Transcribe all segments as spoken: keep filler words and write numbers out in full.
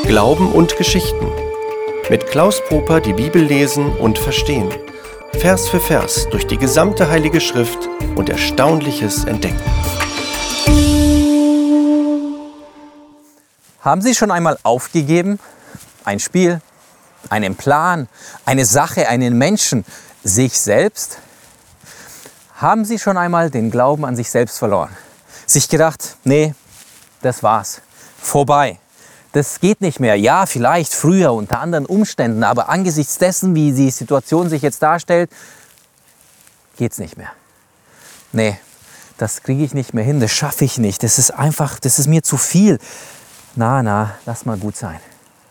Glauben und Geschichten. Mit Klaus Poper die Bibel lesen und verstehen. Vers für Vers durch die gesamte Heilige Schrift und Erstaunliches entdecken. Haben Sie schon einmal aufgegeben? Ein Spiel, einen Plan, eine Sache, einen Menschen, sich selbst? Haben Sie schon einmal den Glauben an sich selbst verloren? Sich gedacht, nee, das war's, vorbei. Das geht nicht mehr. Ja, vielleicht früher unter anderen Umständen, aber angesichts dessen, wie die Situation sich jetzt darstellt, geht's nicht mehr. Nee, das kriege ich nicht mehr hin, das schaffe ich nicht. Das ist einfach, das ist mir zu viel. Na, na, lass mal gut sein.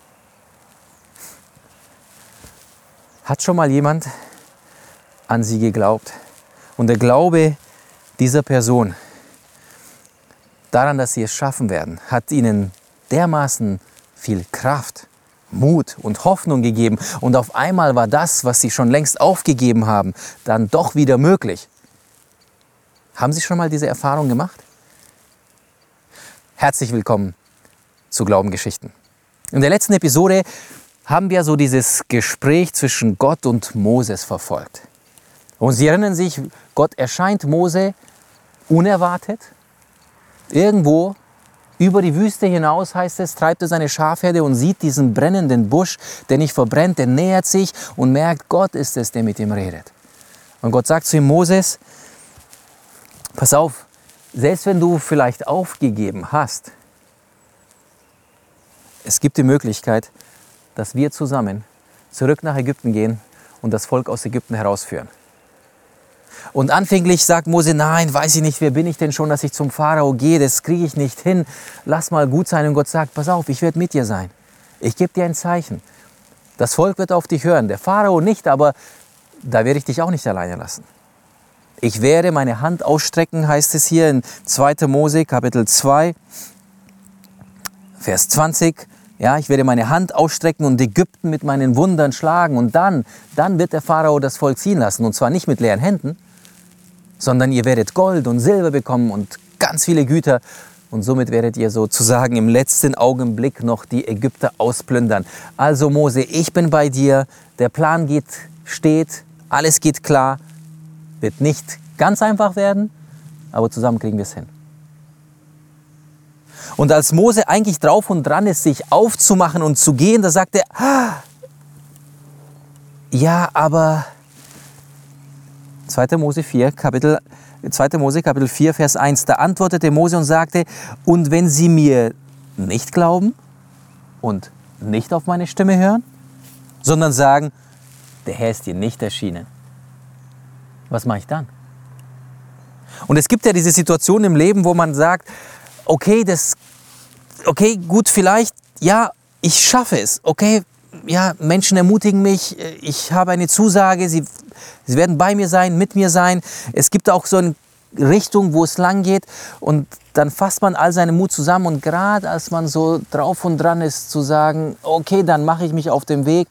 Hat schon mal jemand an Sie geglaubt? Und der Glaube dieser Person daran, dass Sie es schaffen werden, hat Ihnen dermaßen viel Kraft, Mut und Hoffnung gegeben. Und auf einmal war das, was Sie schon längst aufgegeben haben, dann doch wieder möglich. Haben Sie schon mal diese Erfahrung gemacht? Herzlich willkommen zu Glaubengeschichten. In der letzten Episode haben wir so dieses Gespräch zwischen Gott und Moses verfolgt. Und Sie erinnern sich, Gott erscheint Mose unerwartet. Irgendwo über die Wüste hinaus, heißt es, treibt er seine Schafherde und sieht diesen brennenden Busch, der nicht verbrennt, der nähert sich und merkt, Gott ist es, der mit ihm redet. Und Gott sagt zu ihm, Moses, pass auf, selbst wenn du vielleicht aufgegeben hast, es gibt die Möglichkeit, dass wir zusammen zurück nach Ägypten gehen und das Volk aus Ägypten herausführen. Und anfänglich sagt Mose, nein, weiß ich nicht, wer bin ich denn schon, dass ich zum Pharao gehe, das kriege ich nicht hin, lass mal gut sein. Und Gott sagt, pass auf, ich werde mit dir sein. Ich gebe dir ein Zeichen. Das Volk wird auf dich hören, der Pharao nicht, aber da werde ich dich auch nicht alleine lassen. Ich werde meine Hand ausstrecken, heißt es hier in zweiter Mose, Kapitel zwei, Vers zwanzig. Ja, ich werde meine Hand ausstrecken und Ägypten mit meinen Wundern schlagen. Und dann, dann wird der Pharao das Volk ziehen lassen. Und zwar nicht mit leeren Händen, sondern ihr werdet Gold und Silber bekommen und ganz viele Güter. Und somit werdet ihr sozusagen im letzten Augenblick noch die Ägypter ausplündern. Also Mose, ich bin bei dir. Der Plan geht, steht, alles geht klar. Wird nicht ganz einfach werden, aber zusammen kriegen wir es hin. Und als Mose eigentlich drauf und dran ist, sich aufzumachen und zu gehen, da sagt er, ah, ja, aber zweiter Mose vier, Kapitel, zweiter Mose, Kapitel vier, Vers eins, da antwortete Mose und sagte, und wenn sie mir nicht glauben und nicht auf meine Stimme hören, sondern sagen, der Herr ist dir nicht erschienen, was mache ich dann? Und es gibt ja diese Situation im Leben, wo man sagt, okay, das, okay, gut, vielleicht, ja, ich schaffe es, okay, ja, Menschen ermutigen mich, ich habe eine Zusage, sie, sie werden bei mir sein, mit mir sein. Es gibt auch so eine Richtung, wo es lang geht und dann fasst man all seinen Mut zusammen und gerade als man so drauf und dran ist zu sagen, okay, dann mache ich mich auf den Weg,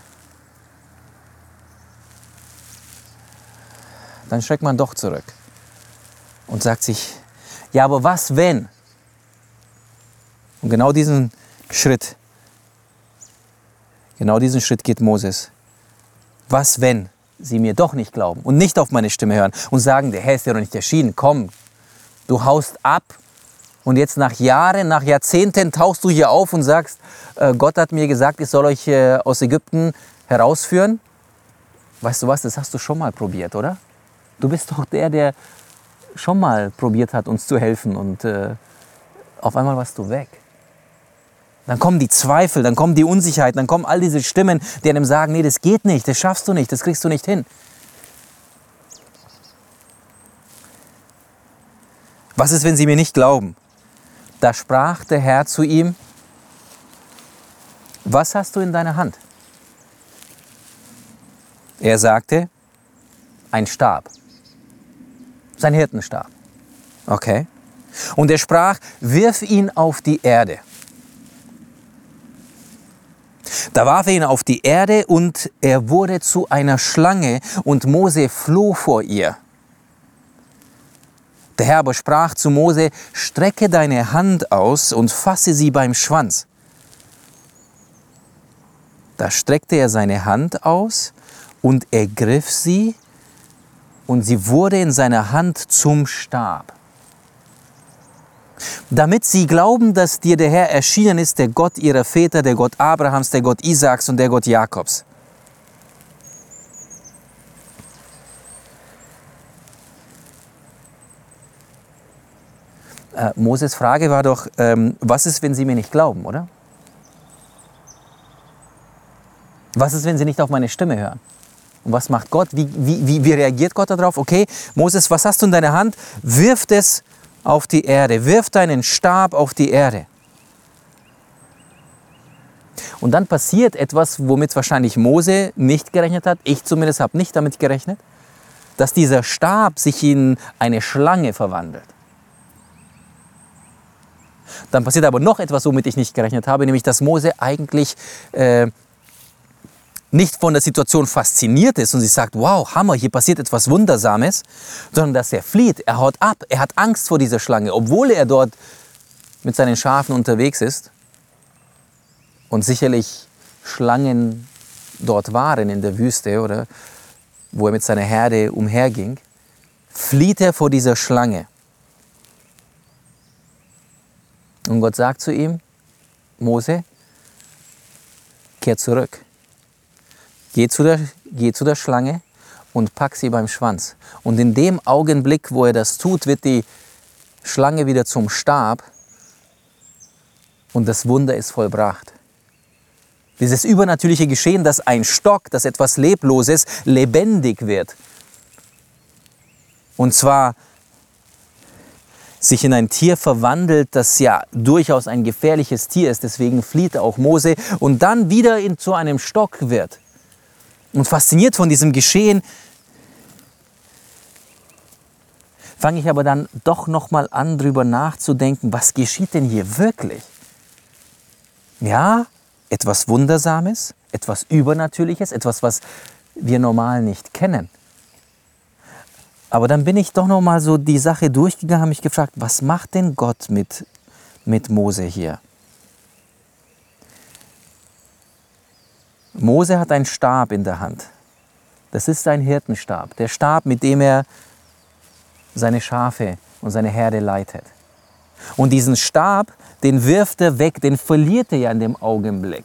dann schreckt man doch zurück und sagt sich, ja, aber was wenn? Und genau diesen Schritt, genau diesen Schritt geht Moses. Was, wenn sie mir doch nicht glauben und nicht auf meine Stimme hören und sagen, der Herr ist ja noch nicht erschienen, komm, du haust ab und jetzt nach Jahren, nach Jahrzehnten tauchst du hier auf und sagst, äh, Gott hat mir gesagt, ich soll euch äh, aus Ägypten herausführen. Weißt du was, das hast du schon mal probiert, oder? Du bist doch der, der schon mal probiert hat, uns zu helfen und äh, auf einmal warst du weg. Dann kommen die Zweifel, dann kommen die Unsicherheiten, dann kommen all diese Stimmen, die einem sagen, nee, das geht nicht, das schaffst du nicht, das kriegst du nicht hin. Was ist, wenn sie mir nicht glauben? Da sprach der Herr zu ihm, was hast du in deiner Hand? Er sagte, ein Stab, sein Hirtenstab. Okay. Und er sprach, wirf ihn auf die Erde. Da warf er ihn auf die Erde und er wurde zu einer Schlange und Mose floh vor ihr. Der Herr aber sprach zu Mose, strecke deine Hand aus und fasse sie beim Schwanz. Da streckte er seine Hand aus und ergriff sie, und sie wurde in seiner Hand zum Stab. Damit sie glauben, dass dir der Herr erschienen ist, der Gott ihrer Väter, der Gott Abrahams, der Gott Isaaks und der Gott Jakobs. Äh, Moses Frage war doch, ähm, was ist, wenn sie mir nicht glauben, oder? Was ist, wenn sie nicht auf meine Stimme hören? Und was macht Gott? Wie, wie, wie, wie reagiert Gott darauf? Okay, Moses, was hast du in deiner Hand? Wirf es auf die Erde. Wirf deinen Stab auf die Erde. Und dann passiert etwas, womit wahrscheinlich Mose nicht gerechnet hat. Ich zumindest habe nicht damit gerechnet, dass dieser Stab sich in eine Schlange verwandelt. Dann passiert aber noch etwas, womit ich nicht gerechnet habe, nämlich dass Mose eigentlich äh, nicht von der Situation fasziniert ist und sich sagt, wow, Hammer, hier passiert etwas Wundersames, sondern dass er flieht, er haut ab, er hat Angst vor dieser Schlange, obwohl er dort mit seinen Schafen unterwegs ist und sicherlich Schlangen dort waren in der Wüste oder wo er mit seiner Herde umherging, flieht er vor dieser Schlange. Und Gott sagt zu ihm, Mose, kehr zurück. Geh zu, der, geh zu der Schlange und pack sie beim Schwanz. Und in dem Augenblick, wo er das tut, wird die Schlange wieder zum Stab und das Wunder ist vollbracht. Dieses übernatürliche Geschehen, dass ein Stock, dass etwas Lebloses, lebendig wird. Und zwar sich in ein Tier verwandelt, das ja durchaus ein gefährliches Tier ist. Deswegen flieht auch Mose und dann wieder in, zu einem Stock wird. Und fasziniert von diesem Geschehen, fange ich aber dann doch noch mal an, drüber nachzudenken, was geschieht denn hier wirklich? Ja, etwas Wundersames, etwas Übernatürliches, etwas, was wir normal nicht kennen. Aber dann bin ich doch noch mal so die Sache durchgegangen, habe mich gefragt, was macht denn Gott mit, mit Mose hier? Mose hat einen Stab in der Hand. Das ist sein Hirtenstab, der Stab, mit dem er seine Schafe und seine Herde leitet. Und diesen Stab, den wirft er weg, den verliert er ja in dem Augenblick.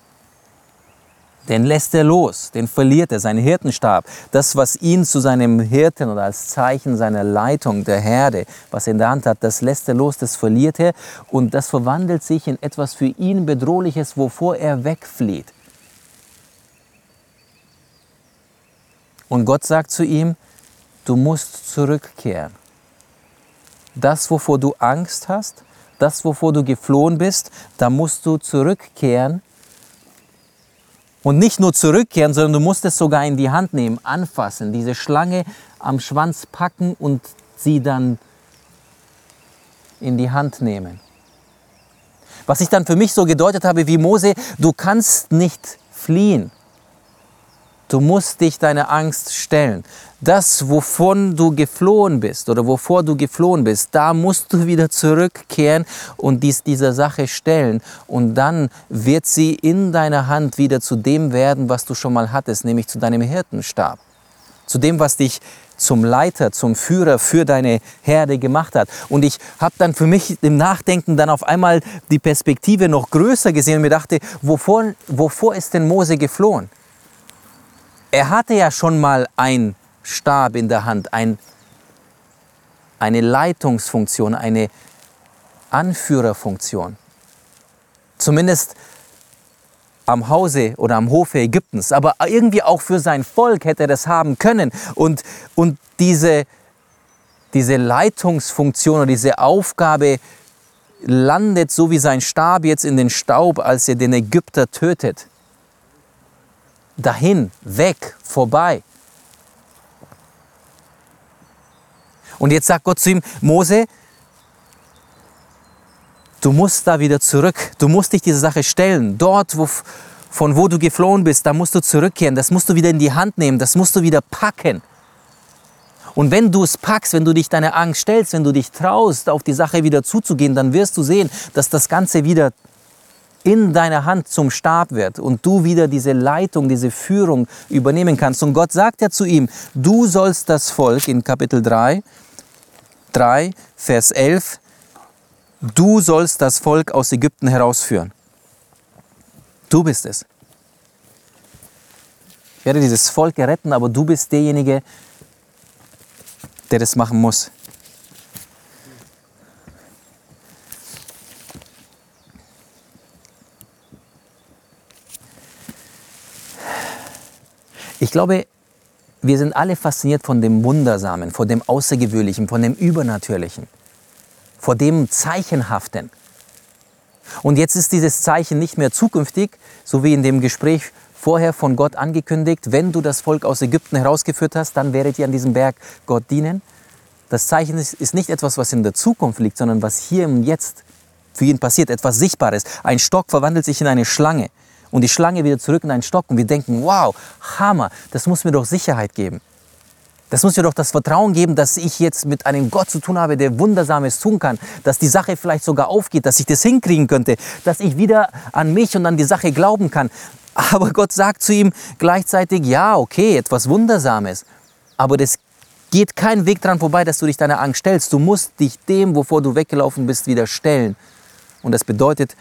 Den lässt er los, den verliert er, seinen Hirtenstab. Das, was ihn zu seinem Hirten oder als Zeichen seiner Leitung, der Herde, was er in der Hand hat, das lässt er los, das verliert er. Und das verwandelt sich in etwas für ihn Bedrohliches, wovor er wegflieht. Und Gott sagt zu ihm, du musst zurückkehren. Das, wovor du Angst hast, das, wovor du geflohen bist, da musst du zurückkehren. Und nicht nur zurückkehren, sondern du musst es sogar in die Hand nehmen, anfassen, diese Schlange am Schwanz packen und sie dann in die Hand nehmen. Was ich dann für mich so gedeutet habe wie Mose, du kannst nicht fliehen. Du musst dich deiner Angst stellen. Das, wovon du geflohen bist oder wovor du geflohen bist, da musst du wieder zurückkehren und dies dieser Sache stellen. Und dann wird sie in deiner Hand wieder zu dem werden, was du schon mal hattest, nämlich zu deinem Hirtenstab. Zu dem, was dich zum Leiter, zum Führer für deine Herde gemacht hat. Und ich habe dann für mich im Nachdenken dann auf einmal die Perspektive noch größer gesehen und mir dachte, wovor, wovor ist denn Mose geflohen? Er hatte ja schon mal einen Stab in der Hand, ein, eine Leitungsfunktion, eine Anführerfunktion. Zumindest am Hause oder am Hofe Ägyptens, aber irgendwie auch für sein Volk hätte er das haben können. Und, und diese, diese Leitungsfunktion oder diese Aufgabe landet so wie sein Stab jetzt in den Staub, als er den Ägypter tötet. Dahin, weg, vorbei. Und jetzt sagt Gott zu ihm, Mose, du musst da wieder zurück. Du musst dich dieser Sache stellen. Dort, wo, von wo du geflohen bist, da musst du zurückkehren. Das musst du wieder in die Hand nehmen. Das musst du wieder packen. Und wenn du es packst, wenn du dich deiner Angst stellst, wenn du dich traust, auf die Sache wieder zuzugehen, dann wirst du sehen, dass das Ganze wieder in deiner Hand zum Stab wird und du wieder diese Leitung, diese Führung übernehmen kannst. Und Gott sagt ja zu ihm, du sollst das Volk in Kapitel drei, drei, Vers elf, du sollst das Volk aus Ägypten herausführen. Du bist es. Ich werde dieses Volk retten, aber du bist derjenige, der das machen muss. Ich glaube, wir sind alle fasziniert von dem Wundersamen, von dem Außergewöhnlichen, von dem Übernatürlichen, von dem Zeichenhaften. Und jetzt ist dieses Zeichen nicht mehr zukünftig, so wie in dem Gespräch vorher von Gott angekündigt, wenn du das Volk aus Ägypten herausgeführt hast, dann werdet ihr an diesem Berg Gott dienen. Das Zeichen ist, ist nicht etwas, was in der Zukunft liegt, sondern was hier und jetzt für ihn passiert, etwas Sichtbares. Ein Stock verwandelt sich in eine Schlange. Und die Schlange wieder zurück in einen Stock und wir denken, wow, Hammer, das muss mir doch Sicherheit geben. Das muss mir doch das Vertrauen geben, dass ich jetzt mit einem Gott zu tun habe, der Wundersames tun kann, dass die Sache vielleicht sogar aufgeht, dass ich das hinkriegen könnte, dass ich wieder an mich und an die Sache glauben kann. Aber Gott sagt zu ihm gleichzeitig, ja, okay, etwas Wundersames, aber das geht kein Weg dran vorbei, dass du dich deiner Angst stellst. Du musst dich dem, wovor du weggelaufen bist, wieder stellen. Und das bedeutet,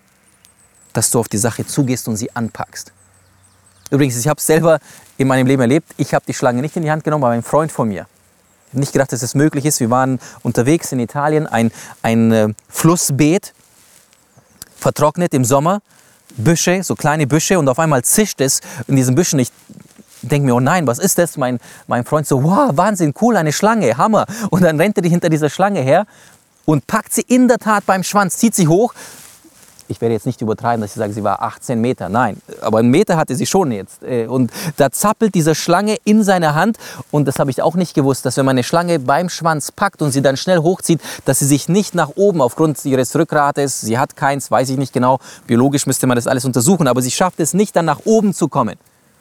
dass du auf die Sache zugehst und sie anpackst. Übrigens, ich habe es selber in meinem Leben erlebt. Ich habe die Schlange nicht in die Hand genommen, aber ein Freund von mir. Ich habe nicht gedacht, dass es möglich ist. Wir waren unterwegs in Italien, ein, ein äh, Flussbeet, vertrocknet im Sommer, Büsche, so kleine Büsche und auf einmal zischt es in diesen Büschen. Ich denke mir, oh nein, was ist das? Mein, mein Freund so, wow, Wahnsinn, cool, eine Schlange, Hammer. Und dann rennt er hinter dieser Schlange her und packt sie in der Tat beim Schwanz, zieht sie hoch. Ich werde jetzt nicht übertreiben, dass ich sage, sie war achtzehn Meter. Nein, aber einen Meter hatte sie schon jetzt. Und da zappelt diese Schlange in seiner Hand. Und das habe ich auch nicht gewusst, dass wenn man eine Schlange beim Schwanz packt und sie dann schnell hochzieht, dass sie sich nicht nach oben aufgrund ihres Rückgrates, sie hat keins, weiß ich nicht genau, biologisch müsste man das alles untersuchen, aber sie schafft es nicht, dann nach oben zu kommen.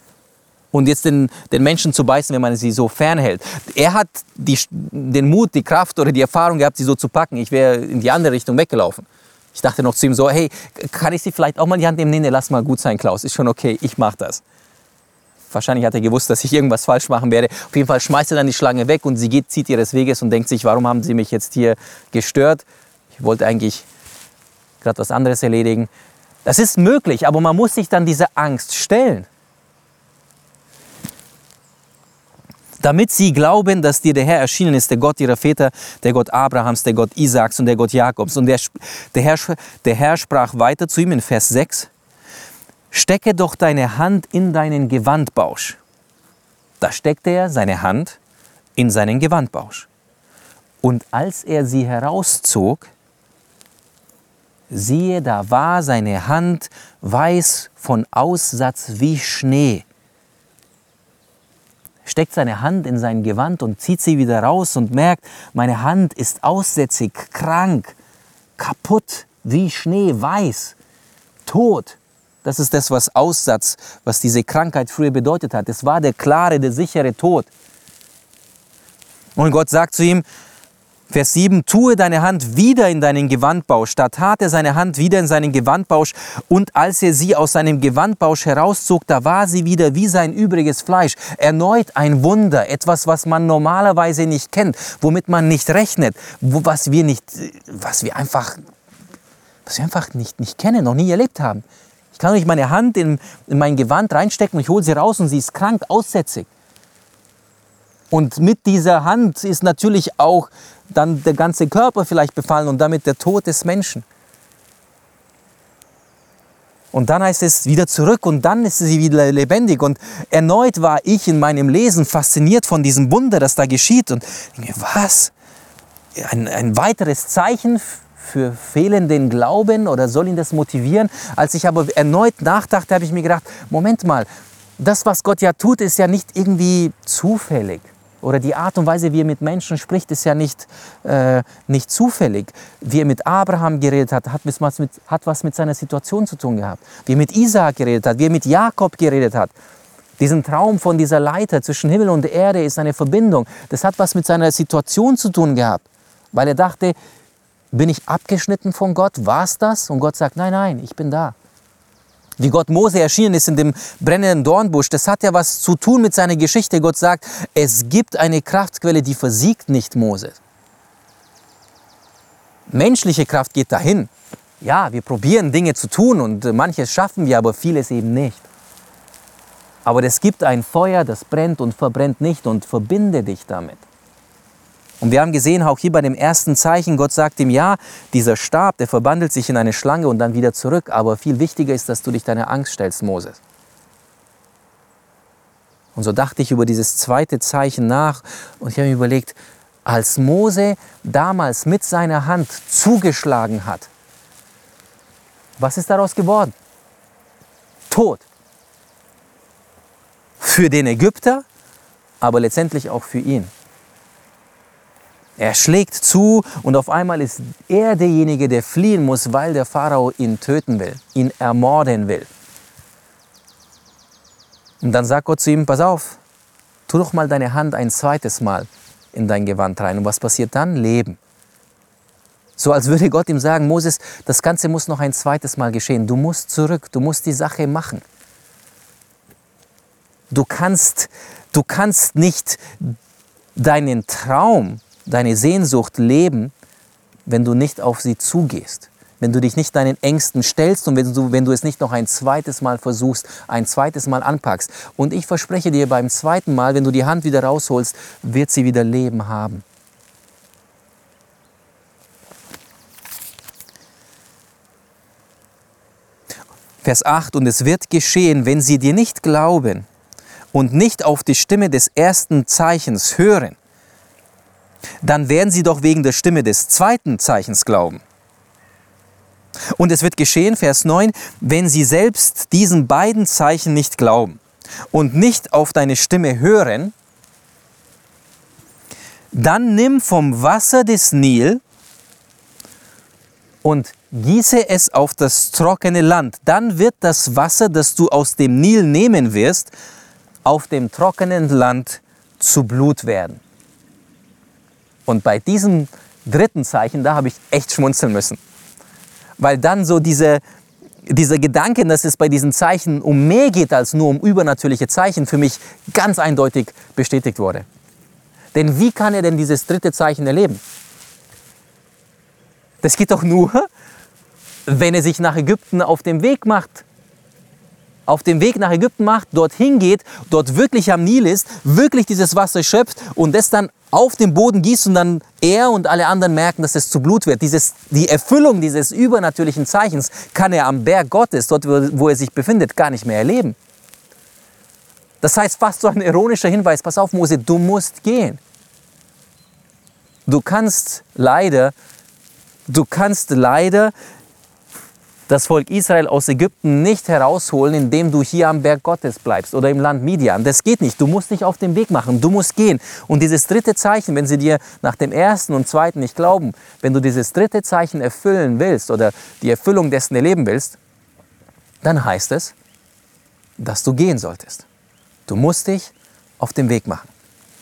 Und jetzt den, den Menschen zu beißen, wenn man sie so fernhält. Er hat die, den Mut, die Kraft oder die Erfahrung gehabt, sie so zu packen. Ich wäre in die andere Richtung weggelaufen. Ich dachte noch zu ihm so, hey, kann ich sie vielleicht auch mal in die Hand nehmen? Nee, nee, lass mal gut sein, Klaus, ist schon okay, ich mach das. Wahrscheinlich hat er gewusst, dass ich irgendwas falsch machen werde. Auf jeden Fall schmeißt er dann die Schlange weg und sie geht, zieht ihres Weges und denkt sich, warum haben sie mich jetzt hier gestört? Ich wollte eigentlich gerade was anderes erledigen. Das ist möglich, aber man muss sich dann dieser Angst stellen. Damit sie glauben, dass dir der Herr erschienen ist, der Gott ihrer Väter, der Gott Abrahams, der Gott Isaaks und der Gott Jakobs. Und der, der, Herr, der Herr sprach weiter zu ihm in Vers sechs, stecke doch deine Hand in deinen Gewandbausch. Da steckte er seine Hand in seinen Gewandbausch. Und als er sie herauszog, siehe, da war seine Hand weiß von Aussatz wie Schnee. Steckt seine Hand in sein Gewand und zieht sie wieder raus und merkt, meine Hand ist aussätzig, krank, kaputt, wie Schnee, weiß, tot. Das ist das, was Aussatz, was diese Krankheit früher bedeutet hat. Es war der klare, der sichere Tod. Und Gott sagt zu ihm, Vers sieben, tue deine Hand wieder in deinen Gewandbausch. Da tat er seine Hand wieder in seinen Gewandbausch und als er sie aus seinem Gewandbausch herauszog, da war sie wieder wie sein übriges Fleisch. Erneut ein Wunder, etwas, was man normalerweise nicht kennt, womit man nicht rechnet, wo, was wir nicht, was wir einfach, was wir einfach nicht, nicht kennen, noch nie erlebt haben. Ich kann nicht meine Hand in, in mein Gewand reinstecken und ich hole sie raus und sie ist krank, aussätzig. Und mit dieser Hand ist natürlich auch dann der ganze Körper vielleicht befallen und damit der Tod des Menschen. Und dann heißt es wieder zurück und dann ist sie wieder lebendig. Und erneut war ich in meinem Lesen fasziniert von diesem Wunder, das da geschieht. Und ich denke, was? Ein, ein weiteres Zeichen für fehlenden Glauben oder soll ihn das motivieren? Als ich aber erneut nachdachte, habe ich mir gedacht, Moment mal, das, was Gott ja tut, ist ja nicht irgendwie zufällig. Oder die Art und Weise, wie er mit Menschen spricht, ist ja nicht, äh, nicht zufällig. Wie er mit Abraham geredet hat, hat was, mit, hat was mit seiner Situation zu tun gehabt. Wie er mit Isaak geredet hat, wie er mit Jakob geredet hat. Diesen Traum von dieser Leiter zwischen Himmel und Erde ist eine Verbindung. Das hat was mit seiner Situation zu tun gehabt. Weil er dachte, Bin ich abgeschnitten von Gott? War es das? Und Gott sagt, nein, nein, ich bin da. Wie Gott Mose erschienen ist in dem brennenden Dornbusch, das hat ja was zu tun mit seiner Geschichte. Gott sagt, es gibt eine Kraftquelle, die versiegt nicht, Mose. Menschliche Kraft geht dahin. Ja, wir probieren Dinge zu tun und manches schaffen wir, aber vieles eben nicht. Aber es gibt ein Feuer, das brennt und verbrennt nicht, und verbinde dich damit. Und wir haben gesehen, auch hier bei dem ersten Zeichen, Gott sagt ihm, ja, dieser Stab, der verwandelt sich in eine Schlange und dann wieder zurück. Aber viel wichtiger ist, dass du dich deiner Angst stellst, Moses. Und so dachte ich über dieses zweite Zeichen nach und ich habe mir überlegt, als Mose damals mit seiner Hand zugeschlagen hat, was ist daraus geworden? Tod. Für den Ägypter, aber letztendlich auch für ihn. Er schlägt zu und auf einmal ist er derjenige, der fliehen muss, weil der Pharao ihn töten will, ihn ermorden will. Und dann sagt Gott zu ihm, pass auf, tu doch mal deine Hand ein zweites Mal in dein Gewand rein. Und was passiert dann? Leben. So als würde Gott ihm sagen, Moses, das Ganze muss noch ein zweites Mal geschehen. Du musst zurück, du musst die Sache machen. Du kannst, du kannst nicht deinen Traum, deine Sehnsucht leben, wenn du nicht auf sie zugehst. Wenn du dich nicht deinen Ängsten stellst und wenn du, wenn du es nicht noch ein zweites Mal versuchst, ein zweites Mal anpackst. Und ich verspreche dir, beim zweiten Mal, wenn du die Hand wieder rausholst, wird sie wieder Leben haben. Vers acht, und es wird geschehen, wenn sie dir nicht glauben und nicht auf die Stimme des ersten Zeichens hören, dann werden sie doch wegen der Stimme des zweiten Zeichens glauben. Und es wird geschehen, Vers neun, wenn sie selbst diesen beiden Zeichen nicht glauben und nicht auf deine Stimme hören, dann nimm vom Wasser des Nil und gieße es auf das trockene Land. Dann wird das Wasser, das du aus dem Nil nehmen wirst, auf dem trockenen Land zu Blut werden. Und bei diesem dritten Zeichen, da habe ich echt schmunzeln müssen. Weil dann so diese, dieser Gedanke, dass es bei diesen Zeichen um mehr geht als nur um übernatürliche Zeichen, für mich ganz eindeutig bestätigt wurde. Denn wie kann er denn dieses dritte Zeichen erleben? Das geht doch nur, wenn er sich nach Ägypten auf den Weg macht. Auf dem Weg nach Ägypten macht, dorthin geht, dort wirklich am Nil ist, wirklich dieses Wasser schöpft und es dann auf den Boden gießt und dann er und alle anderen merken, dass es zu Blut wird. Dieses, die Erfüllung dieses übernatürlichen Zeichens kann er am Berg Gottes, dort wo er sich befindet, gar nicht mehr erleben. Das heißt, fast so ein ironischer Hinweis, pass auf Mose, du musst gehen. Du kannst leider, du kannst leider das Volk Israel aus Ägypten nicht herausholen, indem du hier am Berg Gottes bleibst oder im Land Midian. Das geht nicht. Du musst dich auf den Weg machen. Du musst gehen. Und dieses dritte Zeichen, wenn sie dir nach dem ersten und zweiten nicht glauben, wenn du dieses dritte Zeichen erfüllen willst oder die Erfüllung dessen erleben willst, dann heißt es, dass du gehen solltest. Du musst dich auf den Weg machen.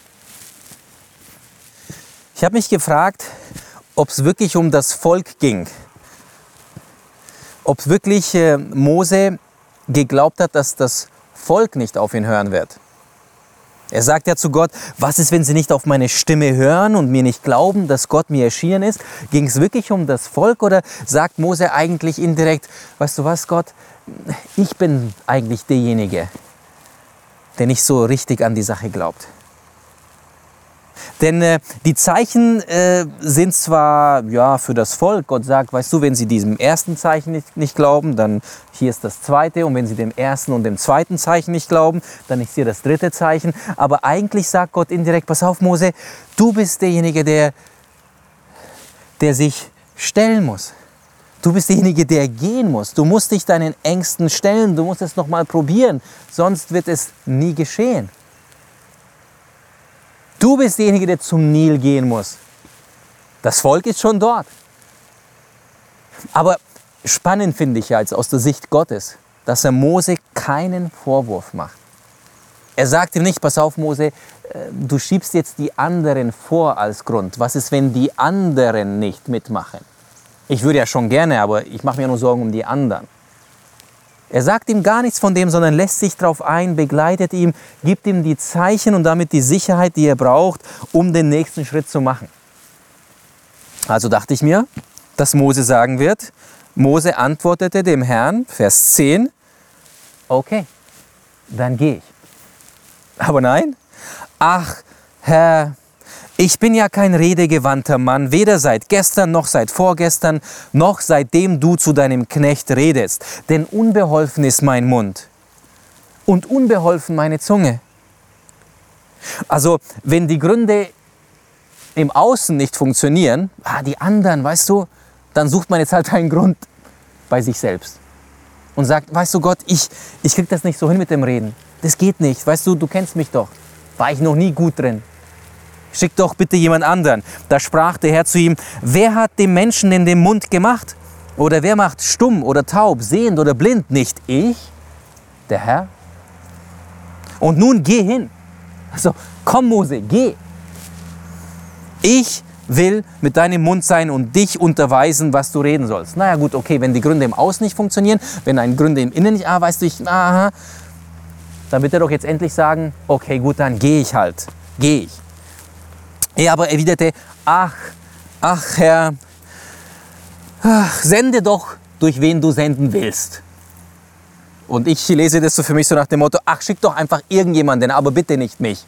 Ich habe mich gefragt, ob es wirklich um das Volk ging. Ob wirklich äh, Mose geglaubt hat, dass das Volk nicht auf ihn hören wird. Er sagt ja zu Gott, was ist, wenn sie nicht auf meine Stimme hören und mir nicht glauben, dass Gott mir erschienen ist? Ging es wirklich um das Volk oder sagt Mose eigentlich indirekt, weißt du was, Gott, ich bin eigentlich derjenige, der nicht so richtig an die Sache glaubt. Denn äh, die Zeichen äh, sind zwar ja, für das Volk, Gott sagt, weißt du, wenn sie diesem ersten Zeichen nicht, nicht glauben, dann hier ist das zweite. Und wenn sie dem ersten und dem zweiten Zeichen nicht glauben, dann ist hier das dritte Zeichen. Aber eigentlich sagt Gott indirekt, pass auf Mose, du bist derjenige, der, der sich stellen muss. Du bist derjenige, der gehen muss. Du musst dich deinen Ängsten stellen, du musst es nochmal probieren, sonst wird es nie geschehen. Du bist derjenige, der zum Nil gehen muss. Das Volk ist schon dort. Aber spannend finde ich ja jetzt aus der Sicht Gottes, dass er Mose keinen Vorwurf macht. Er sagt ihm nicht, pass auf Mose, du schiebst jetzt die anderen vor als Grund. Was ist, wenn die anderen nicht mitmachen? Ich würde ja schon gerne, aber ich mache mir nur Sorgen um die anderen. Er sagt ihm gar nichts von dem, sondern lässt sich darauf ein, begleitet ihn, gibt ihm die Zeichen und damit die Sicherheit, die er braucht, um den nächsten Schritt zu machen. Also dachte ich mir, dass Mose sagen wird. Mose antwortete dem Herrn, Vers zehn, okay, dann gehe ich. Aber nein, ach Herr, ich bin ja kein redegewandter Mann, weder seit gestern noch seit vorgestern, noch seitdem du zu deinem Knecht redest. Denn unbeholfen ist mein Mund und unbeholfen meine Zunge. Also wenn die Gründe im Außen nicht funktionieren, ah, die anderen, weißt du, dann sucht man jetzt halt einen Grund bei sich selbst. Und sagt, weißt du Gott, ich, ich krieg das nicht so hin mit dem Reden. Das geht nicht, weißt du, du kennst mich doch. War ich noch nie gut drin. Schick doch bitte jemand anderen. Da sprach der Herr zu ihm, wer hat dem Menschen in den Mund gemacht? Oder wer macht stumm oder taub, sehend oder blind? Nicht ich, der Herr? Und nun geh hin. Also komm Mose, geh. Ich will mit deinem Mund sein und dich unterweisen, was du reden sollst. Naja gut, okay, wenn die Gründe im Außen nicht funktionieren, wenn ein Gründe im Innen nicht, ah, weißt du, ich, aha, dann wird er doch jetzt endlich sagen, okay, gut, dann gehe ich halt, gehe ich. Er aber erwiderte, ach, ach Herr, ach, sende doch, durch wen du senden willst. Und ich lese das so für mich so nach dem Motto, ach, schick doch einfach irgendjemanden, aber bitte nicht mich.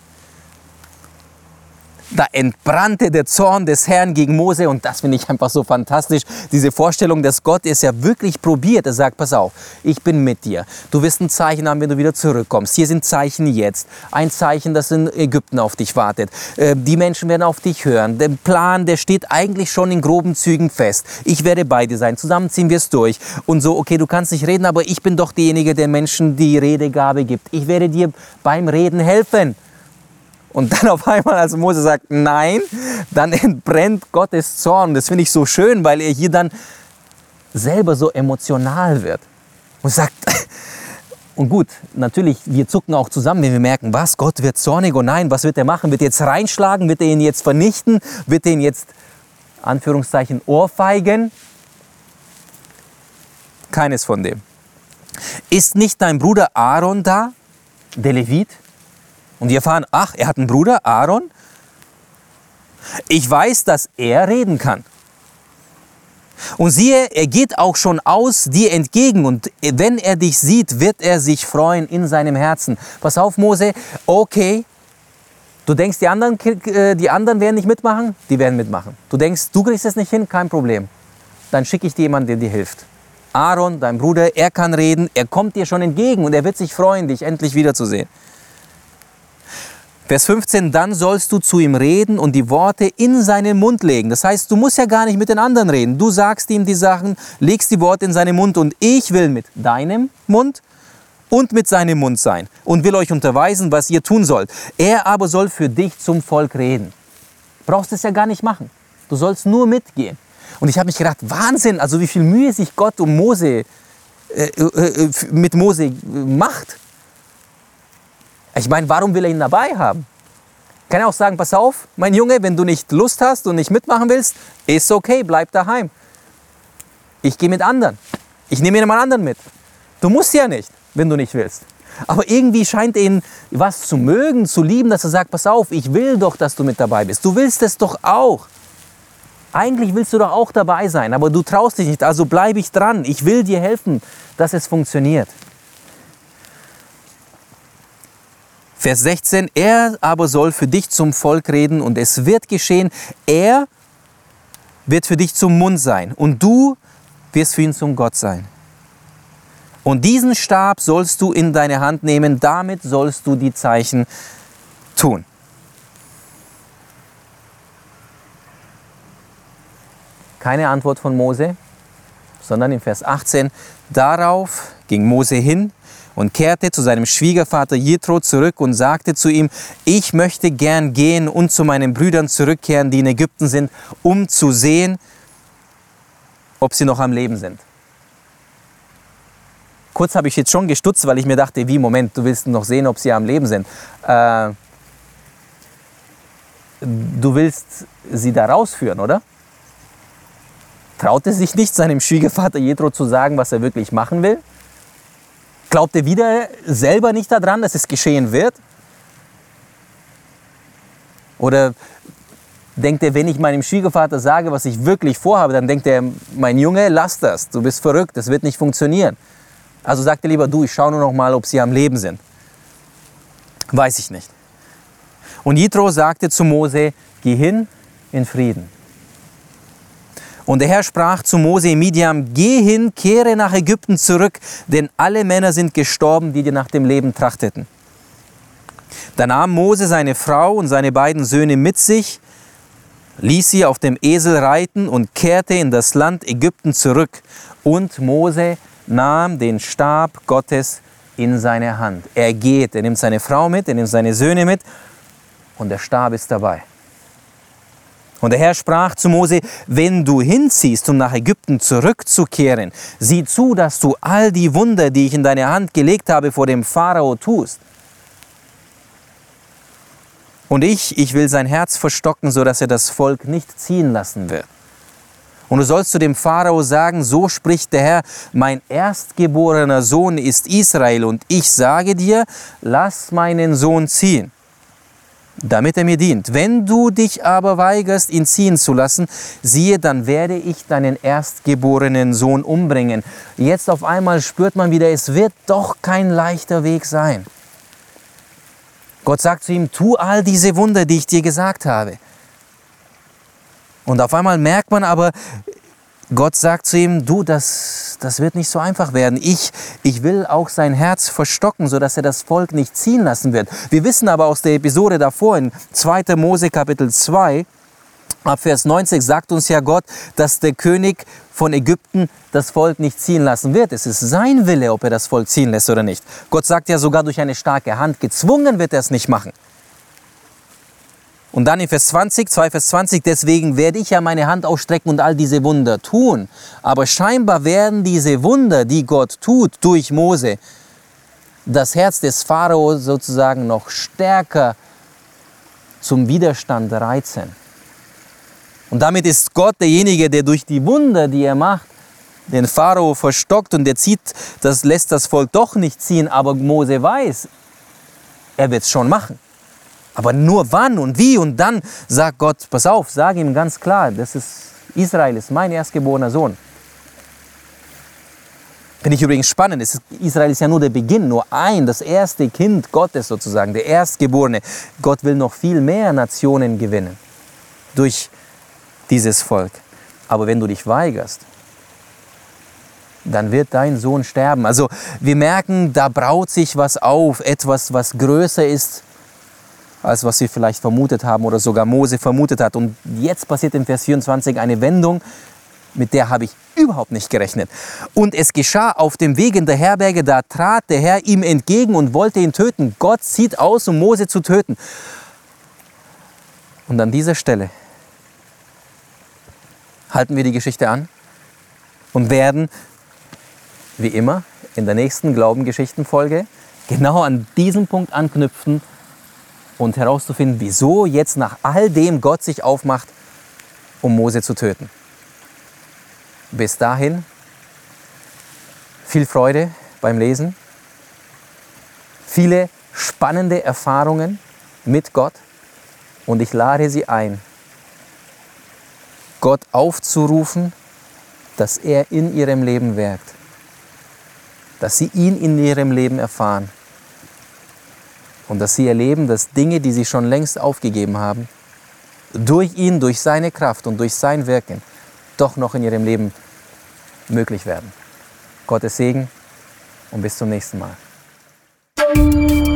Da entbrannte der Zorn des Herrn gegen Mose und das finde ich einfach so fantastisch. Diese Vorstellung, dass Gott es ja wirklich probiert. Er sagt, pass auf, ich bin mit dir. Du wirst ein Zeichen haben, wenn du wieder zurückkommst. Hier sind Zeichen jetzt. Ein Zeichen, das in Ägypten auf dich wartet. Die Menschen werden auf dich hören. Der Plan, der steht eigentlich schon in groben Zügen fest. Ich werde bei dir sein. Zusammen ziehen wir es durch. Und so, okay, du kannst nicht reden, aber ich bin doch derjenige, der Menschen die Redegabe gibt. Ich werde dir beim Reden helfen. Und dann auf einmal, als Mose sagt, nein, dann entbrennt Gottes Zorn. Das finde ich so schön, weil er hier dann selber so emotional wird. Und sagt, und gut, natürlich, wir zucken auch zusammen, wenn wir merken, was, Gott wird zornig, oh nein, was wird er machen? Wird er jetzt reinschlagen? Wird er ihn jetzt vernichten? Wird er ihn jetzt, Anführungszeichen, ohrfeigen? Keines von dem. Ist nicht dein Bruder Aaron da, der Levit? Und wir erfahren, ach, er hat einen Bruder, Aaron. Ich weiß, dass er reden kann. Und siehe, er geht auch schon aus dir entgegen. Und wenn er dich sieht, wird er sich freuen in seinem Herzen. Pass auf, Mose, okay. Du denkst, die anderen, die anderen werden nicht mitmachen? Die werden mitmachen. Du denkst, du kriegst es nicht hin? Kein Problem. Dann schicke ich dir jemanden, der dir hilft. Aaron, dein Bruder, er kann reden. Er kommt dir schon entgegen und er wird sich freuen, dich endlich wiederzusehen. Vers fünfzehn, dann sollst du zu ihm reden und die Worte in seinen Mund legen. Das heißt, du musst ja gar nicht mit den anderen reden. Du sagst ihm die Sachen, legst die Worte in seinen Mund und ich will mit deinem Mund und mit seinem Mund sein und will euch unterweisen, was ihr tun sollt. Er aber soll für dich zum Volk reden. Du brauchst es ja gar nicht machen. Du sollst nur mitgehen. Und ich habe mich gedacht, Wahnsinn, also wie viel Mühe sich Gott um Mose, äh, äh, mit Mose macht. Ich meine, warum will er ihn dabei haben? Kann er auch sagen, pass auf, mein Junge, wenn du nicht Lust hast und nicht mitmachen willst, ist okay, bleib daheim. Ich gehe mit anderen. Ich nehme jemand anderen mit. Du musst ja nicht, wenn du nicht willst. Aber irgendwie scheint er ihn was zu mögen, zu lieben, dass er sagt, pass auf, ich will doch, dass du mit dabei bist. Du willst es doch auch. Eigentlich willst du doch auch dabei sein, aber du traust dich nicht, also bleibe ich dran. Ich will dir helfen, dass es funktioniert. Vers sechzehn, er aber soll für dich zum Volk reden und es wird geschehen, er wird für dich zum Mund sein und du wirst für ihn zum Gott sein. Und diesen Stab sollst du in deine Hand nehmen, damit sollst du die Zeichen tun. Keine Antwort von Mose, sondern in Vers achtzehn, darauf ging Mose hin und kehrte zu seinem Schwiegervater Jethro zurück und sagte zu ihm, ich möchte gern gehen und zu meinen Brüdern zurückkehren, die in Ägypten sind, um zu sehen, ob sie noch am Leben sind. Kurz habe ich jetzt schon gestutzt, weil ich mir dachte, wie, Moment, du willst noch sehen, ob sie am Leben sind. Äh, du willst sie da rausführen, oder? Traut er sich nicht, seinem Schwiegervater Jethro zu sagen, was er wirklich machen will? Glaubt er wieder selber nicht daran, dass es geschehen wird? Oder denkt er, wenn ich meinem Schwiegervater sage, was ich wirklich vorhabe, dann denkt er, mein Junge, lass das, du bist verrückt, das wird nicht funktionieren. Also sagt er lieber, du, ich schaue nur noch mal, ob sie am Leben sind. Weiß ich nicht. Und Jethro sagte zu Mose, geh hin in Frieden. Und der Herr sprach zu Mose in Midian, geh hin, kehre nach Ägypten zurück, denn alle Männer sind gestorben, die dir nach dem Leben trachteten. Da nahm Mose seine Frau und seine beiden Söhne mit sich, ließ sie auf dem Esel reiten und kehrte in das Land Ägypten zurück. Und Mose nahm den Stab Gottes in seine Hand. Er geht, er nimmt seine Frau mit, er nimmt seine Söhne mit und der Stab ist dabei. Und der Herr sprach zu Mose, wenn du hinziehst, um nach Ägypten zurückzukehren, sieh zu, dass du all die Wunder, die ich in deine Hand gelegt habe, vor dem Pharao tust. Und ich, ich will sein Herz verstocken, sodass er das Volk nicht ziehen lassen wird. Und du sollst zu dem Pharao sagen, so spricht der Herr, mein erstgeborener Sohn ist Israel und ich sage dir, lass meinen Sohn ziehen, damit er mir dient. Wenn du dich aber weigerst, ihn ziehen zu lassen, siehe, dann werde ich deinen erstgeborenen Sohn umbringen. Jetzt auf einmal spürt man wieder, es wird doch kein leichter Weg sein. Gott sagt zu ihm, tu all diese Wunder, die ich dir gesagt habe. Und auf einmal merkt man aber, Gott sagt zu ihm, du, das, das wird nicht so einfach werden. Ich, ich will auch sein Herz verstocken, sodass er das Volk nicht ziehen lassen wird. Wir wissen aber aus der Episode davor, in zweiter Mose Kapitel zwei, ab Vers neunzig, sagt uns ja Gott, dass der König von Ägypten das Volk nicht ziehen lassen wird. Es ist sein Wille, ob er das Volk ziehen lässt oder nicht. Gott sagt ja sogar durch eine starke Hand, gezwungen wird er es nicht machen. Und dann in Vers zwanzig, zwei Vers zwanzig, deswegen werde ich ja meine Hand ausstrecken und all diese Wunder tun. Aber scheinbar werden diese Wunder, die Gott tut durch Mose, das Herz des Pharao sozusagen noch stärker zum Widerstand reizen. Und damit ist Gott derjenige, der durch die Wunder, die er macht, den Pharao verstockt und der zieht, das lässt das Volk doch nicht ziehen. Aber Mose weiß, er wird es schon machen. Aber nur wann und wie und dann sagt Gott, pass auf, sag ihm ganz klar, das ist Israel, ist mein erstgeborener Sohn. Finde ich übrigens spannend, ist, Israel ist ja nur der Beginn, nur ein, das erste Kind Gottes sozusagen, der Erstgeborene. Gott will noch viel mehr Nationen gewinnen durch dieses Volk. Aber wenn du dich weigerst, dann wird dein Sohn sterben. Also wir merken, da braut sich was auf, etwas, was größer ist, als was wir vielleicht vermutet haben oder sogar Mose vermutet hat. Und jetzt passiert in Vers vierundzwanzig eine Wendung, mit der habe ich überhaupt nicht gerechnet. Und es geschah auf dem Weg in der Herberge, da trat der Herr ihm entgegen und wollte ihn töten. Gott zieht aus, um Mose zu töten. Und an dieser Stelle halten wir die Geschichte an und werden, wie immer, in der nächsten Glaubengeschichtenfolge genau an diesem Punkt anknüpfen und herauszufinden, wieso jetzt nach all dem Gott sich aufmacht, um Mose zu töten. Bis dahin viel Freude beim Lesen, viele spannende Erfahrungen mit Gott und ich lade Sie ein, Gott aufzurufen, dass er in Ihrem Leben wirkt, dass Sie ihn in Ihrem Leben erfahren und dass Sie erleben, dass Dinge, die Sie schon längst aufgegeben haben, durch ihn, durch seine Kraft und durch sein Wirken doch noch in Ihrem Leben möglich werden. Gottes Segen und bis zum nächsten Mal.